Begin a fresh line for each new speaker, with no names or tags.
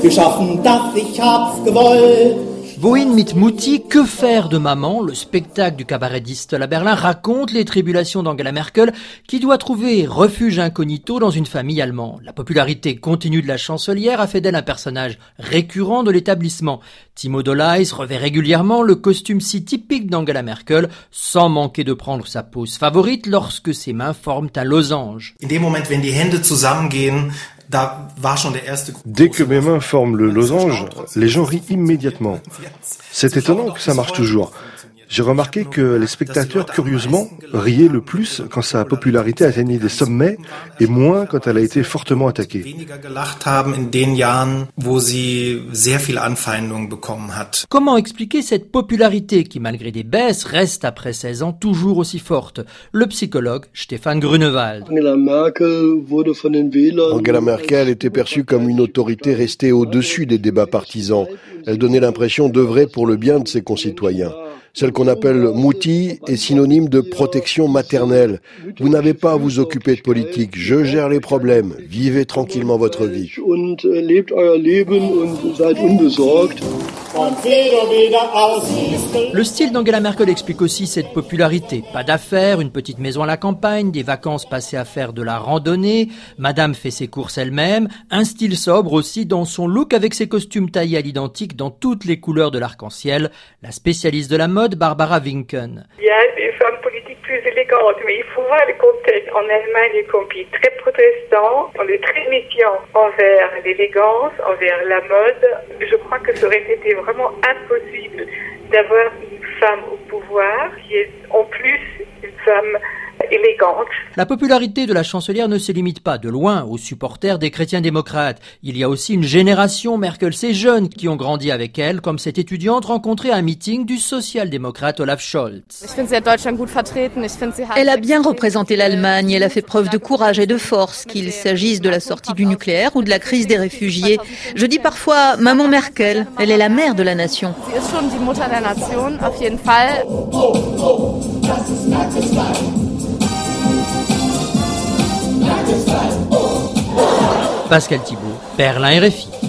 geschaffen, dass ich hab's gewollt.
Wohin mit Mutti, que faire de maman? Le spectacle du cabaret d'Istel à Berlin raconte les tribulations d'Angela Merkel qui doit trouver refuge incognito dans une famille allemande. La popularité continue de la chancelière a fait d'elle un personnage récurrent de l'établissement. Timo Dolleis revêt régulièrement le costume si typique d'Angela Merkel sans manquer de prendre sa pose favorite lorsque ses mains forment un losange.
In dem Moment, wenn die Hände zusammengehen,
dès que mes mains forment le losange, les gens rient immédiatement. C'est étonnant que ça marche toujours. J'ai remarqué que les spectateurs, curieusement, riaient le plus quand sa popularité atteignait des sommets et moins quand elle a été fortement attaquée.
Comment expliquer cette popularité qui, malgré des baisses, reste après 16 ans toujours aussi forte? Le psychologue Stefan Grünewald.
Angela Merkel était perçue comme une autorité restée au-dessus des débats partisans. Elle donnait l'impression d'œuvrer pour le bien de ses concitoyens. Celle qu'on appelle Mutti est synonyme de protection maternelle. Vous n'avez pas à vous occuper de politique. Je gère les problèmes. Vivez tranquillement votre vie.
Le style d'Angela Merkel explique aussi cette popularité. Pas d'affaires, une petite maison à la campagne, des vacances passées à faire de la randonnée, madame fait ses courses elle-même, un style sobre aussi dans son look avec ses costumes taillés à l'identique dans toutes les couleurs de l'arc-en-ciel. La spécialiste de la mode, Barbara Winken.
Il y a des femmes politiques plus élégantes, mais il faut voir le contexte. En Allemagne, les pays très protestants, on est très méfiants envers l'élégance, envers la mode. Je crois que ça aurait été vraiment impossible d'avoir une femme au pouvoir qui est en plus une femme élégante.
La popularité de la chancelière ne se limite pas de loin aux supporters des chrétiens démocrates. Il y a aussi une génération Merkel, ces jeunes qui ont grandi avec elle, comme cette étudiante rencontrée à un meeting du social-démocrate Olaf Scholz.
Elle a bien représenté l'Allemagne, elle a fait preuve de courage et de force, qu'il s'agisse de la sortie du nucléaire ou de la crise des réfugiés. Je dis parfois Maman Merkel, elle est la mère de la nation.
Pascal Thibault, Berlin RFI.